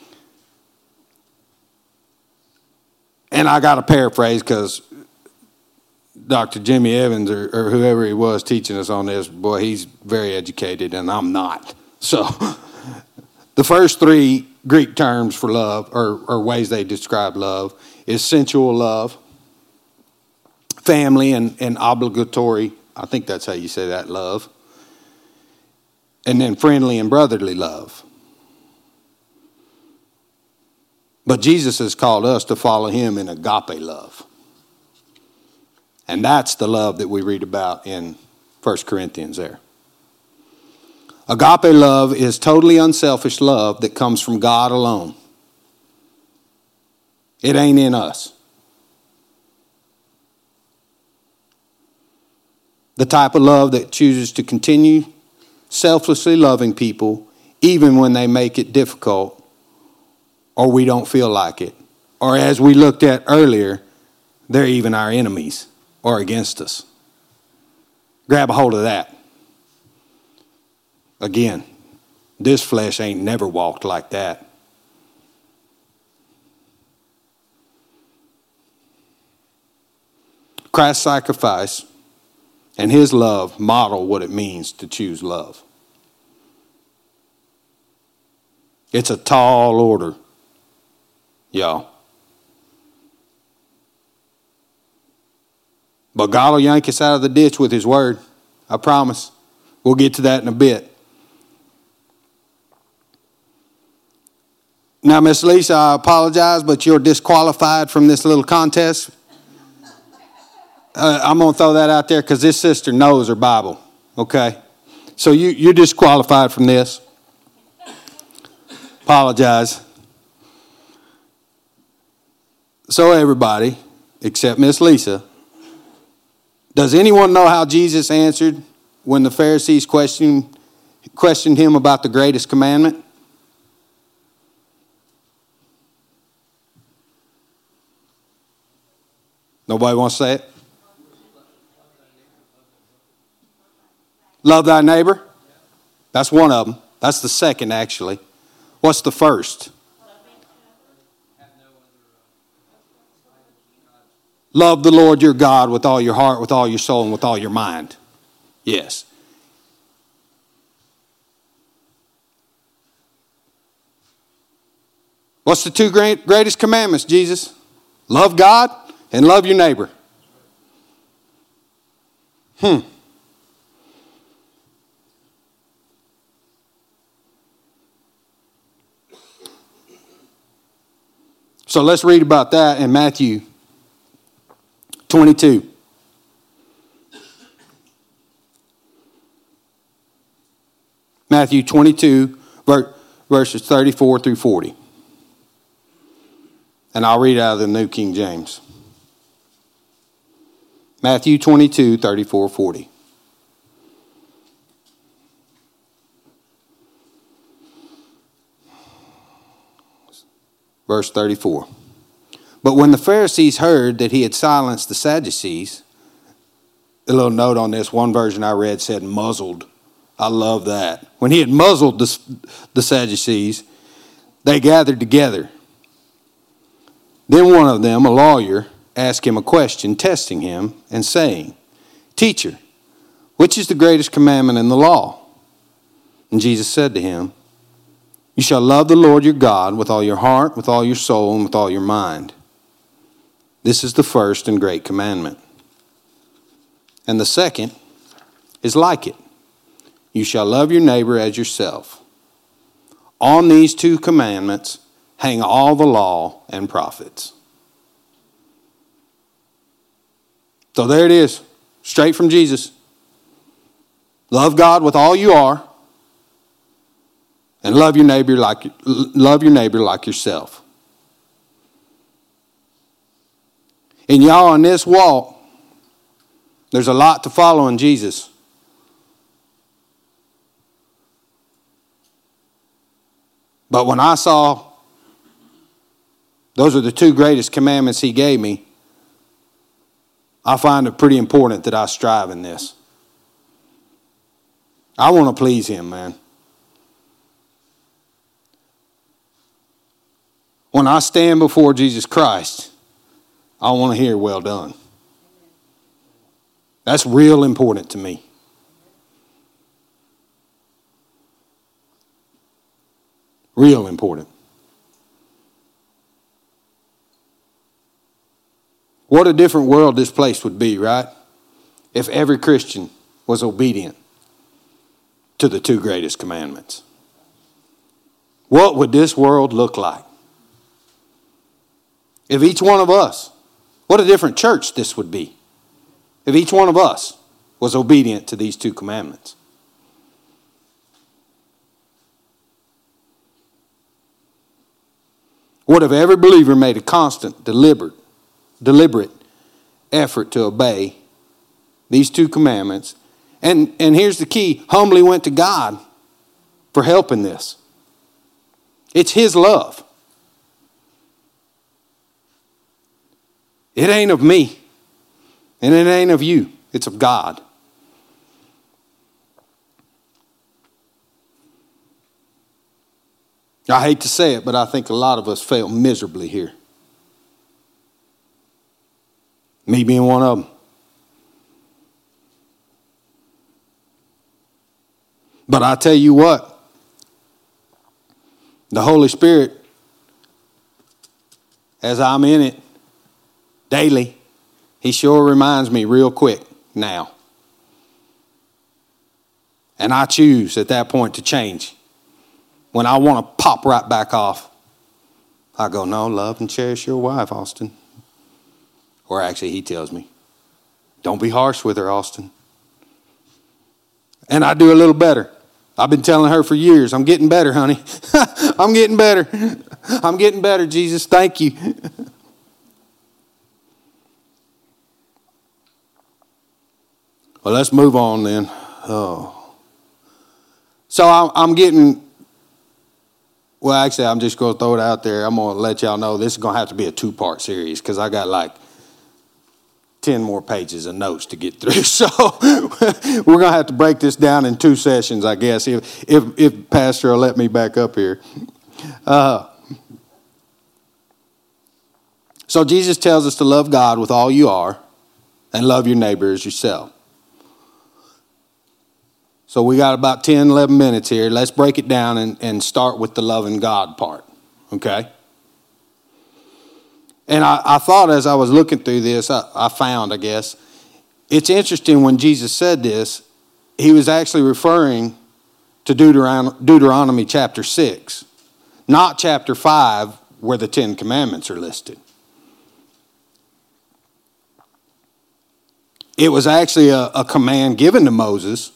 And I got to paraphrase because Dr. Jimmy Evans or whoever he was teaching us on this, boy, he's very educated and I'm not. So the first 3 Greek terms for love or ways they describe love is sensual love, family and obligatory, I think that's how you say that, love, and then friendly and brotherly love. But Jesus has called us to follow him in agape love. And that's the love that we read about in 1 Corinthians there. Agape love is totally unselfish love that comes from God alone. It ain't in us. The type of love that chooses to continue selflessly loving people even when they make it difficult or we don't feel like it. Or as we looked at earlier, they're even our enemies or against us. Grab a hold of that. Again, this flesh ain't never walked like that. Christ's sacrifice and his love model what it means to choose love. It's a tall order, y'all. But God will yank us out of the ditch with his word. I promise. We'll get to that in a bit. Now, Miss Lisa, I apologize, but you're disqualified from this little contest. I'm going to throw that out there because this sister knows her Bible, okay? So you're disqualified from this. Apologize. So everybody, except Miss Lisa, does anyone know how Jesus answered when the Pharisees questioned him about the greatest commandment? Nobody wants to say it? Love thy neighbor? That's one of them. That's the second, actually. What's the first? Love the Lord your God with all your heart, with all your soul, and with all your mind. Yes. What's the 2 greatest commandments, Jesus? Love God and love your neighbor. So let's read about that in Matthew 22. Matthew 22, verses 34 through 40. And I'll read out of the New King James. Matthew 22, 34, 40. verse 34. But when the Pharisees heard that he had silenced the Sadducees, a little note on this, one version I read said muzzled. I love that. When he had muzzled the Sadducees, they gathered together. Then one of them, a lawyer, asked him a question, testing him and saying, Teacher, which is the greatest commandment in the law? And Jesus said to him, You shall love the Lord your God with all your heart, with all your soul, and with all your mind. This is the first and great commandment. And the second is like it. You shall love your neighbor as yourself. On these two commandments hang all the law and prophets. So there it is, straight from Jesus. Love God with all you are, and love your neighbor like yourself. And y'all, in this walk, there's a lot to follow in Jesus. But when I saw those are the two greatest commandments he gave me, I find it pretty important that I strive in this. I want to please him, man. When I stand before Jesus Christ, I want to hear, well done. That's real important to me. Real important. What a different world this place would be, right? If every Christian was obedient to the two greatest commandments. What would this world look like? If each one of us, what a different church this would be. If each one of us was obedient to these two commandments. What if every believer made a constant, deliberate effort to obey these two commandments? And here's the key, humbly went to God for help in this. It's his love. It ain't of me, and it ain't of you. It's of God. I hate to say it, but I think a lot of us fail miserably here. Me being one of them. But I tell you what, the Holy Spirit, as I'm in it daily, he sure reminds me real quick now. And I choose at that point to change. When I want to pop right back off, I go, no, love and cherish your wife, Austin. Or actually, he tells me, don't be harsh with her, Austin. And I do a little better. I've been telling her for years, I'm getting better, honey. I'm getting better. I'm getting better, Jesus. Thank you. Well, let's move on then. Oh. So I'm getting... Well, actually, I'm just going to throw it out there. I'm going to let y'all know this is going to have to be a 2-part series because I got like 10 more pages of notes to get through. So we're going to have to break this down in 2 sessions, I guess, if Pastor will let me back up here. So Jesus tells us to love God with all you are and love your neighbor as yourself. So we got about 10, 11 minutes here. Let's break it down and start with the loving God part, okay? And I thought as I was looking through this, I found, I guess, it's interesting when Jesus said this, he was actually referring to Deuteronomy chapter 6, not chapter 5 where the 10 commandments are listed. It was actually a command given to Moses,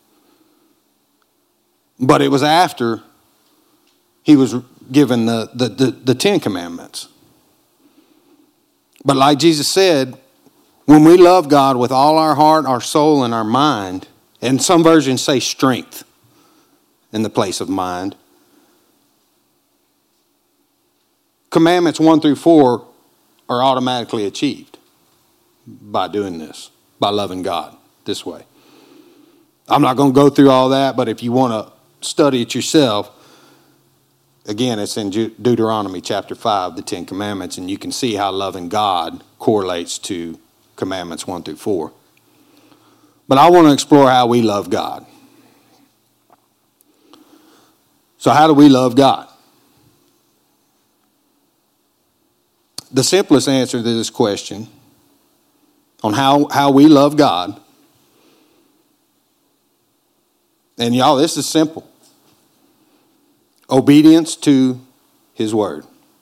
but it was after he was given the 10 commandments. But like Jesus said, when we love God with all our heart, our soul, and our mind, and some versions say strength in the place of mind, Commandments 1 through 4 are automatically achieved by doing this, by loving God this way. I'm not going to go through all that, but if you want to study it yourself, again, it's in Deuteronomy chapter 5, the 10 Commandments, and you can see how loving God correlates to Commandments 1 through 4. But I want to explore how we love God. So how do we love God? The simplest answer to this question on how we love God, and y'all, this is simple. Obedience to His word.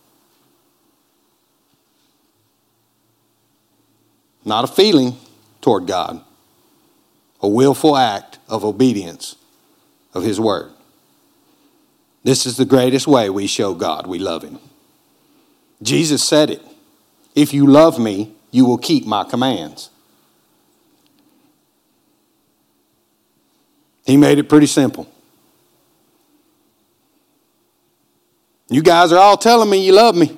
Not a feeling toward God. A willful act of obedience of His word. This is the greatest way we show God we love Him. Jesus said it. If you love me, you will keep my commands. He made it pretty simple. You guys are all telling me you love me.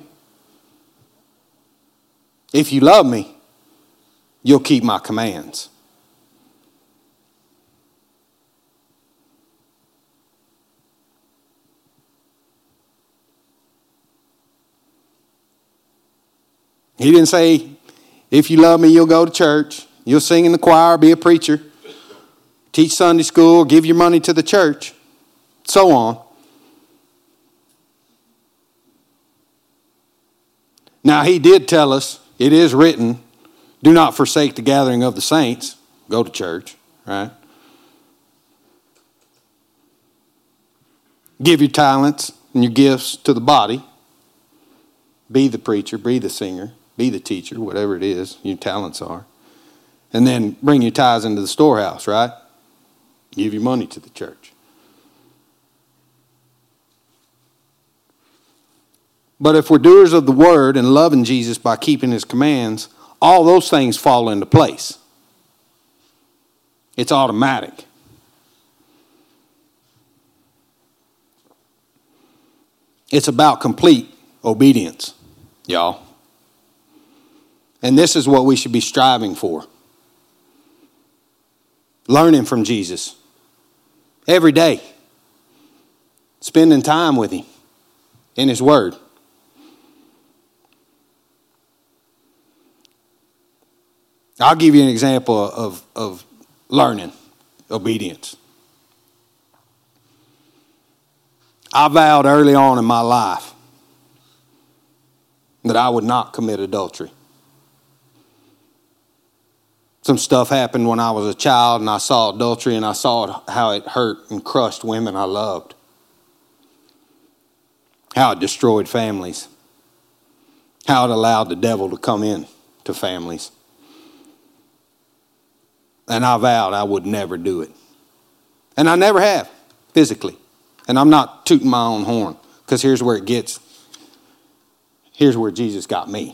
If you love me, you'll keep my commands. He didn't say, if you love me, you'll go to church, you'll sing in the choir, be a preacher, teach Sunday school, give your money to the church, so on. Now, He did tell us, it is written, do not forsake the gathering of the saints. Go to church, right? Give your talents and your gifts to the body. Be the preacher, be the singer, be the teacher, whatever it is your talents are. And then bring your tithes into the storehouse, right? Give your money to the church. But if we're doers of the word and loving Jesus by keeping His commands, all those things fall into place. It's automatic. It's about complete obedience, y'all. And this is what we should be striving for. Learning from Jesus every day. Spending time with Him in His word. I'll give you an example of learning obedience. I vowed early on in my life that I would not commit adultery. Some stuff happened when I was a child and I saw adultery and I saw how it hurt and crushed women I loved. How it destroyed families. How it allowed the devil to come in to families. And I vowed I would never do it. And I never have, physically. And I'm not tooting my own horn, because here's where Jesus got me.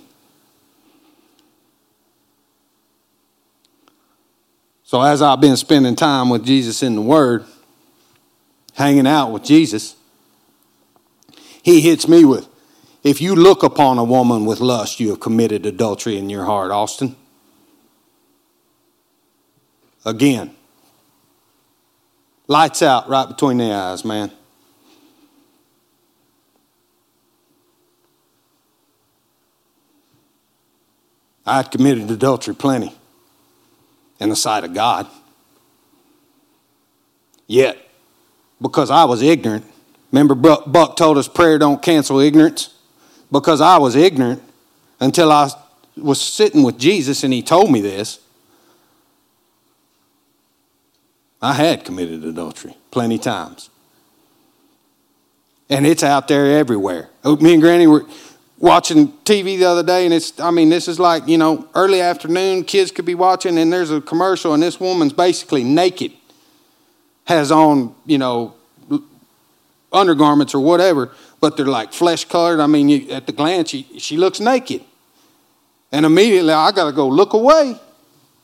So as I've been spending time with Jesus in the Word, hanging out with Jesus, He hits me with, if you look upon a woman with lust, you have committed adultery in your heart, Austin. Again. Lights out right between the eyes, man. I had committed adultery plenty in the sight of God. Yet, because I was ignorant, remember Buck told us prayer don't cancel ignorance? Because I was ignorant until I was sitting with Jesus and He told me this, I had committed adultery plenty times. And it's out there everywhere. Me and Granny were watching TV the other day, and this is like, early afternoon, kids could be watching, and there's a commercial, and this woman's basically naked. Has on, undergarments or whatever, but they're like flesh colored. At the glance, she looks naked. And immediately, I got to go look away.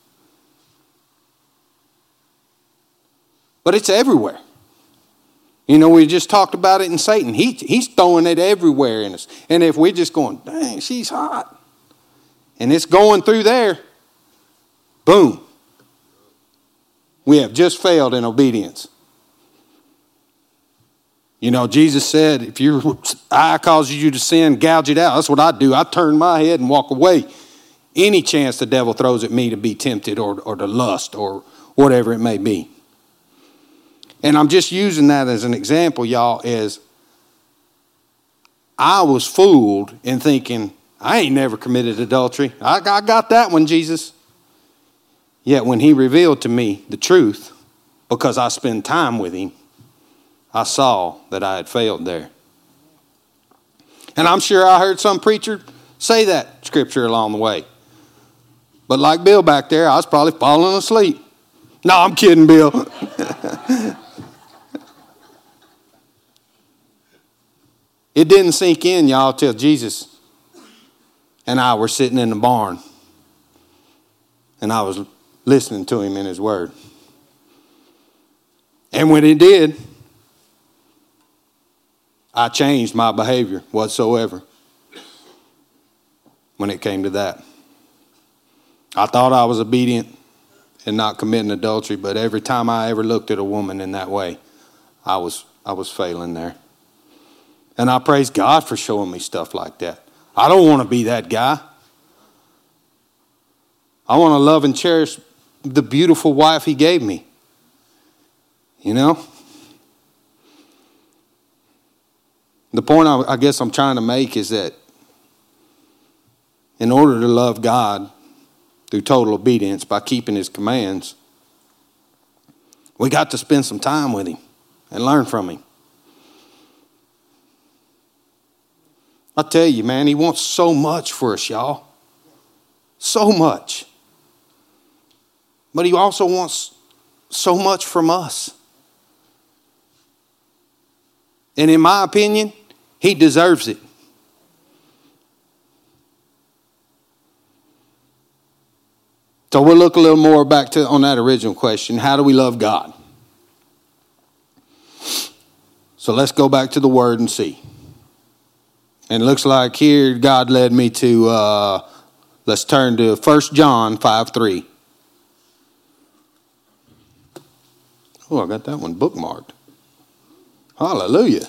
But it's everywhere. You know, we just talked about it in Satan. He's throwing it everywhere in us. And if we're just going, dang, she's hot, and it's going through there, boom. We have just failed in obedience. You know, Jesus said, if your eye causes you to sin, gouge it out. That's what I do. I turn my head and walk away. Any chance the devil throws at me to be tempted or to lust or whatever it may be. And I'm just using that as an example, y'all, as I was fooled in thinking, I ain't never committed adultery. I got that one, Jesus. Yet when he revealed to me the truth, because I spend time with him, I saw that I had failed there. And I'm sure I heard some preacher say that scripture along the way. But like Bill back there, I was probably falling asleep. No, I'm kidding, Bill. It didn't sink in, y'all, till Jesus and I were sitting in the barn. And I was listening to him in his word. And when it did, I changed my behavior whatsoever when it came to that. I thought I was obedient and not committing adultery, but every time I ever looked at a woman in that way, I was failing there. And I praise God for showing me stuff like that. I don't want to be that guy. I want to love and cherish the beautiful wife he gave me. You know? The point I guess I'm trying to make is that in order to love God through total obedience by keeping his commands, we got to spend some time with him and learn from him. I tell you, man, he wants so much for us, y'all. So much. But he also wants so much from us. And in my opinion, he deserves it. So we'll look a little more back on that original question. How do we love God? So let's go back to the word and see. And it looks like here God led me to, let's turn to 1 John 5:3. Oh, I got that one bookmarked. Hallelujah.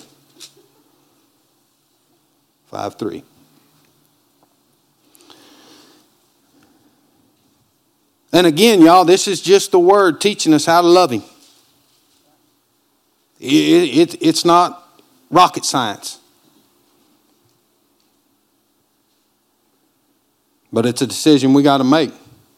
5:3. And again, y'all, this is just the word teaching us how to love him. It's not rocket science. But it's a decision we got to make.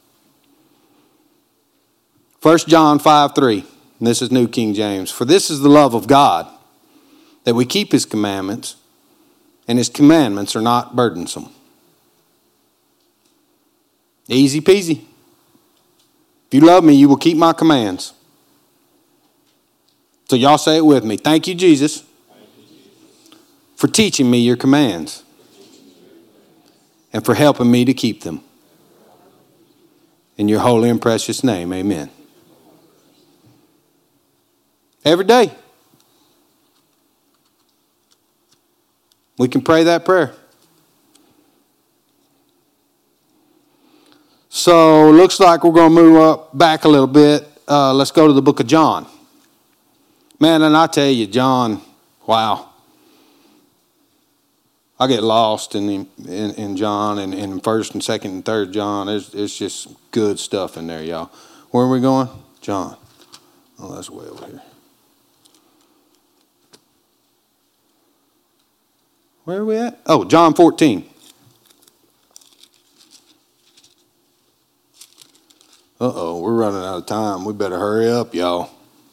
1 John 5:3. And this is New King James. For this is the love of God, that we keep his commandments, and his commandments are not burdensome. Easy peasy. If you love me, you will keep my commands. So y'all say it with me. Thank you, Jesus, for teaching me your commands and for helping me to keep them. In your holy and precious name, amen. Every day, we can pray that prayer. So looks like we're going to move back a little bit. Let's go to the book of John. Man, and I tell you, John, wow. I get lost in John and in 1st and 2nd and 3rd John. It's just good stuff in there, y'all. Where are we going? John. Oh, that's way over here. Where are we at? Oh, John 14. Uh-oh, we're running out of time. We better hurry up, y'all.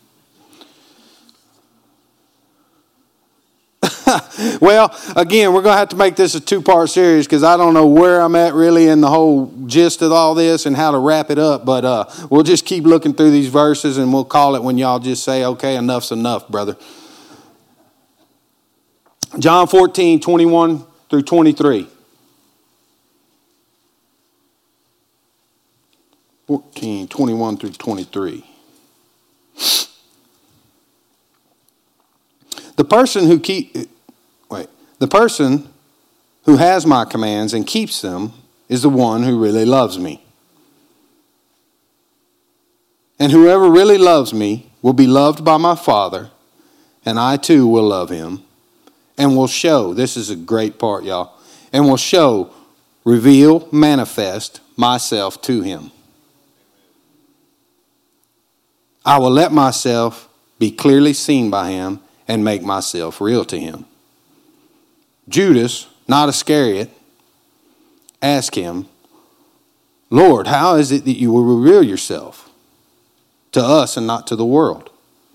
Well, again, we're going to have to make this a 2-part series because I don't know where I'm at really in the whole gist of all this and how to wrap it up. But we'll just keep looking through these verses and we'll call it when y'all just say, okay, enough's enough, brother. John 14, 21 through 23. 14, 21 through 23. The person who has my commands and keeps them is the one who really loves me. And whoever really loves me will be loved by my Father, and I too will love him, and will show, this is a great part, y'all, and will show, reveal, manifest myself to him. I will let myself be clearly seen by him and make myself real to him. Judas, not Iscariot, asked him, Lord, how is it that you will reveal yourself to us and not to the world?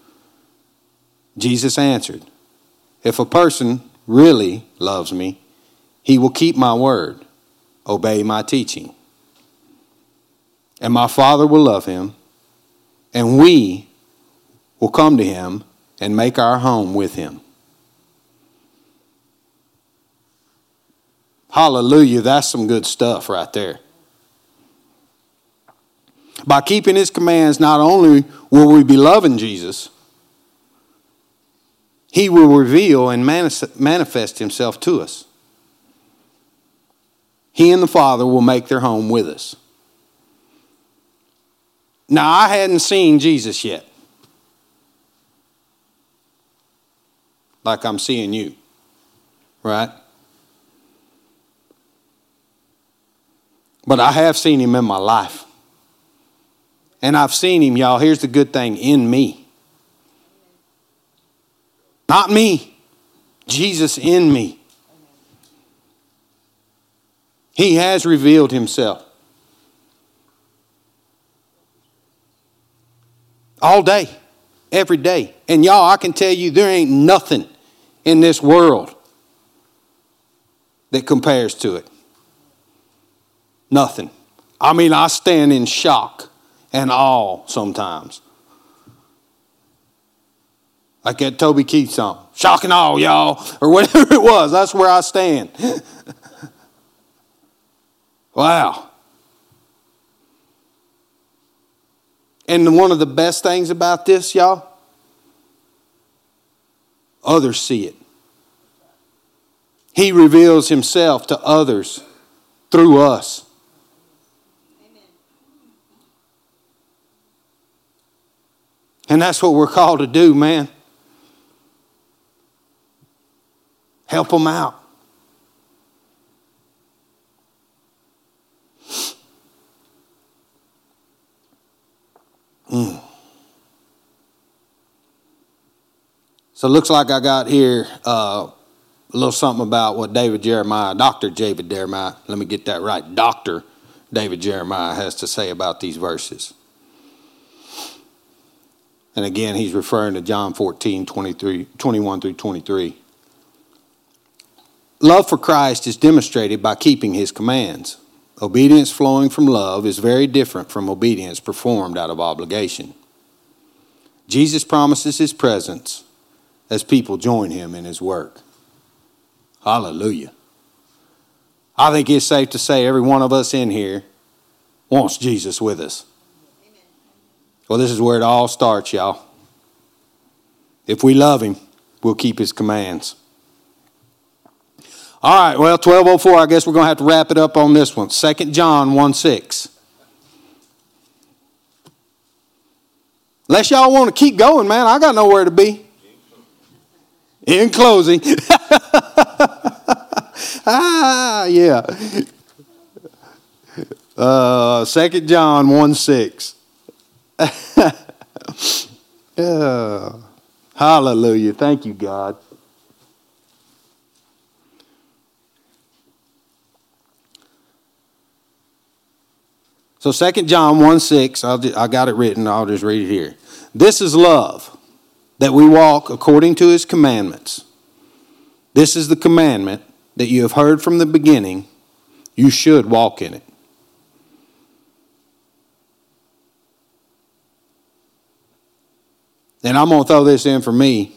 Jesus answered, if a person really loves me, he will keep my word, obey my teaching. And my Father will love him, and we will come to him and make our home with him. Hallelujah, that's some good stuff right there. By keeping his commands, not only will we be loving Jesus, he will reveal and manifest himself to us. He and the Father will make their home with us. Now, I hadn't seen Jesus yet, like I'm seeing you, right? But I have seen him in my life. And I've seen him, y'all, here's the good thing, in me. Not me, Jesus in me. He has revealed himself. All day, every day. And y'all, I can tell you there ain't nothing in this world that compares to it. Nothing. I mean, I stand in shock and awe sometimes. Like that Toby Keith song, shock and awe, y'all, or whatever it was. That's where I stand. Wow. And one of the best things about this, y'all, others see it. He reveals himself to others through us. Amen. And that's what we're called to do, man. Help them out. So it looks like I got here a little something about what Dr. David Jeremiah, let me get that right, Dr. David Jeremiah has to say about these verses. And again, he's referring to John 14, 21 through 23. Love for Christ is demonstrated by keeping his commands. Obedience flowing from love is very different from obedience performed out of obligation. Jesus promises his presence as people join him in his work. Hallelujah. I think it's safe to say every one of us in here wants Jesus with us. Amen. Well, this is where it all starts, y'all. If we love him, we'll keep his commands. All right, well, 12:04, I guess we're going to have to wrap it up on this one. 2 John 1:6. Unless y'all want to keep going, man, I got nowhere to be. In closing. Yeah. 2 John 1:6. Hallelujah. Thank you, God. So 2 John 1:6, I got it written, I'll just read it here. This is love, that we walk according to his commandments. This is the commandment that you have heard from the beginning. You should walk in it. And I'm going to throw this in for me.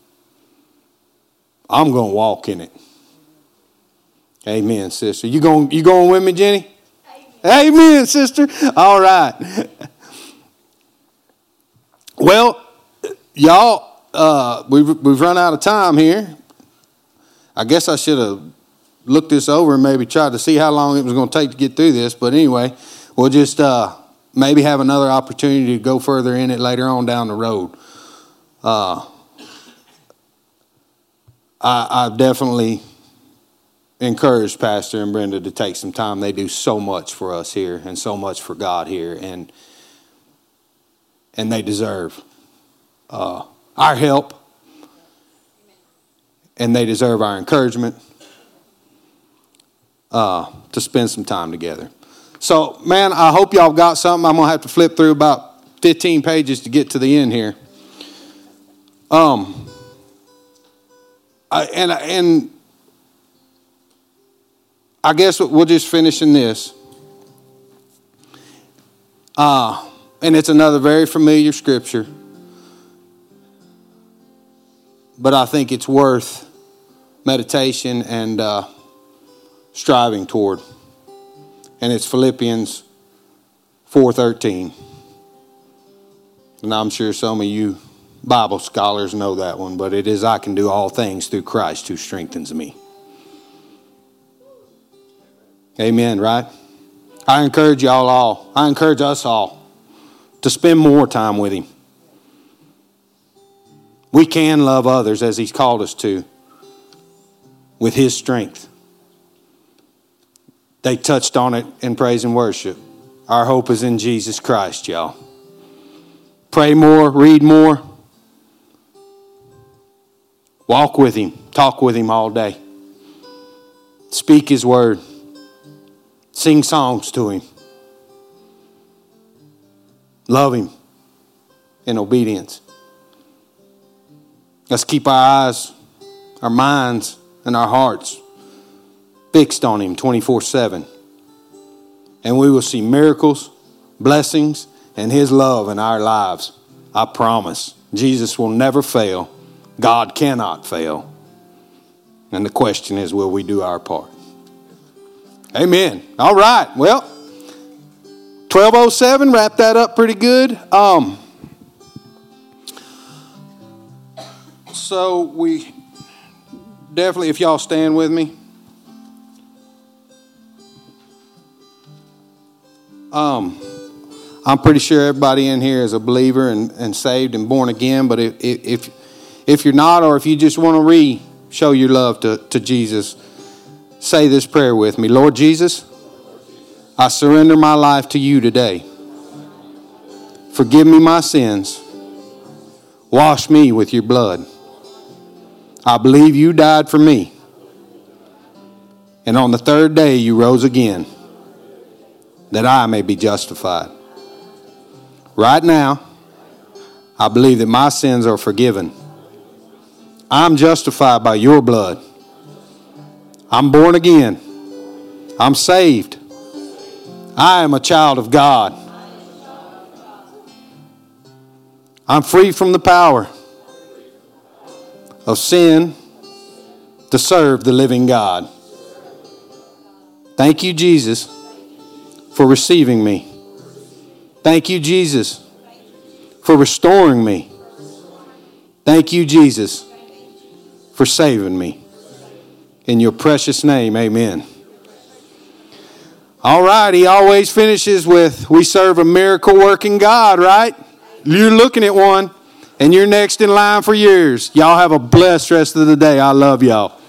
I'm going to walk in it. Amen, sister. You going with me, Jenny? Amen, Amen, sister. All right. Well, y'all, we've run out of time here. I guess I should have looked this over and maybe tried to see how long it was going to take to get through this. But anyway, we'll just maybe have another opportunity to go further in it later on down the road. I've definitely encouraged Pastor and Brenda to take some time. They do so much for us here and so much for God here, and they deserve our help, and they deserve our encouragement to spend some time together. So, man, I hope y'all got something. I'm going to have to flip through about 15 pages to get to the end here. And I guess we'll just finish in this. And it's another very familiar scripture, but I think it's worth meditation and striving toward. And it's Philippians 4:13. And I'm sure some of you Bible scholars know that one, but it is, I can do all things through Christ who strengthens me. Amen, right? I encourage y'all all. I encourage us all to spend more time with him. We can love others as he's called us to with his strength. They touched on it in praise and worship. Our hope is in Jesus Christ, y'all. Pray more, read more. Walk with him. Talk with him all day. Speak his word. Sing songs to him. Love him in obedience. Let's keep our eyes, our minds, and our hearts fixed on him 24/7. And we will see miracles, blessings, and his love in our lives. I promise. Jesus will never fail. God cannot fail. And the question is, will we do our part? Amen. All right. Well, 12:07, wrap that up pretty good. So we definitely, if y'all stand with me. I'm pretty sure everybody in here is a believer and saved and born again. But if you're not, or if you just want to show your love to Jesus, say this prayer with me. Lord Jesus, I surrender my life to you today. Forgive me my sins. Wash me with your blood. I believe you died for me. And on the third day you rose again, that I may be justified. Right now, I believe that my sins are forgiven. I'm justified by your blood. I'm born again. I'm saved. I am a child of God. I'm free from the power of sin to serve the living God. Thank you, Jesus, for receiving me. Thank you, Jesus, for restoring me. Thank you, Jesus, for saving me. In your precious name, amen. All right, he always finishes with, we serve a miracle-working God, right? You're looking at one, and you're next in line for yours. Y'all have a blessed rest of the day. I love y'all.